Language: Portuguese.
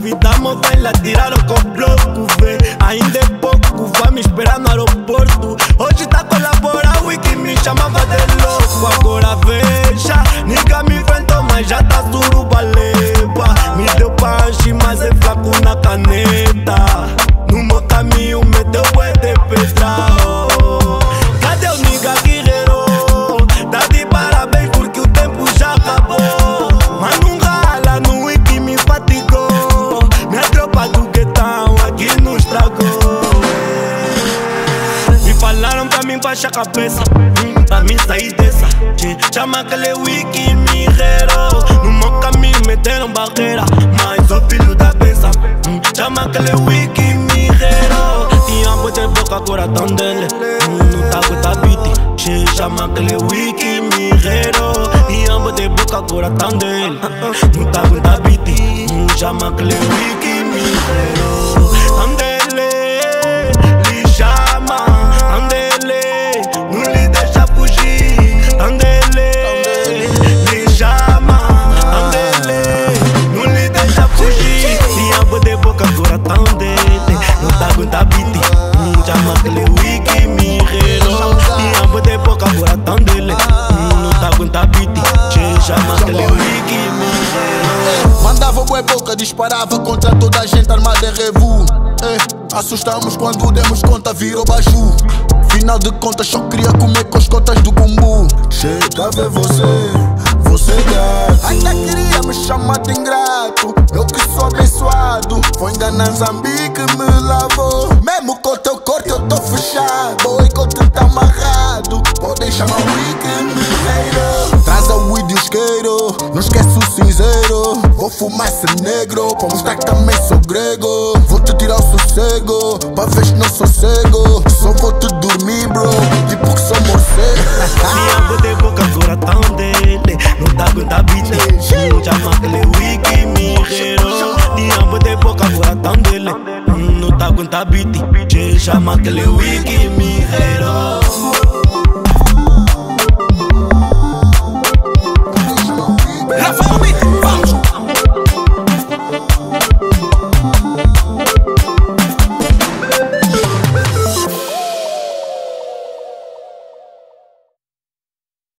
convidamos, vai lá tirar o bloco, vê. Ainda é pouco, vai me esperar no aeroporto. Hoje tá colaborando, o que me chamava de louco. Agora veja, nunca me enfrentou, mas já tá suruba leva. Me deu punch, mas é fraco na caneta. No meu caminho, meteu bué de pedra. Cadê o nigga guerreiro? Tá de parabéns porque o tempo já acabou. Mas não rala no wiki me fatigou. Minha tropa do guetão aqui nos estragou. Me falaram pra mim baixar a cabeça, pra mim sair dessa. Chama aquele wiki me guerreiro. No meu caminho meteram barreira, mas o filho da benção. Chama aquele wiki me guerreiro. Tinha bote boca, coração dele. Não tá com beat. Chama aquele wiki me guerreiro. Tinha bote boca, coração dele. Não tá com beat. Chama aquele wiki me guerreiro. Andele, lhe chama. Andele, não lhe deixa fugir. Andele, lhe chama. Andele, não lhe deixa fugir. Tinha bote boca, coração dele. Não tá com beat. Chama aquele wiki me guerreiro. Tinha bote boca, coração dele. Não tá com beat. Chama aquele wiki me guerreiro. Mandava bué boca, disparava contra toda a gente armada em revu. Assustamos quando demos conta, virou baju. Final de contas só queria comer com as cotas do bumbu. Chega a ver você gato. Ainda queria me chamar de ingrato. Eu que sou abençoado. Foi enganar Zambi que me lavou. Mesmo com teu corte eu tô fechado. Enquanto tá amarrado, podem chamar o wiki me guerreiro. Traz a weed e o isqueiro, não esquece o cinzeiro. Vou fumar esse negro, pra mostrar que também sou grego. Vou te tirar o sossego, pra ver que não sou cego. Só vou te dormir, bro, tipo que sou morcego. Tinha bote boca, coração dele. Não tá com beat. Chama aquele wiki me guerreiro. Tinha bote boca, coração dele. Não tá com beat. Chama aquele wiki me guerreiro.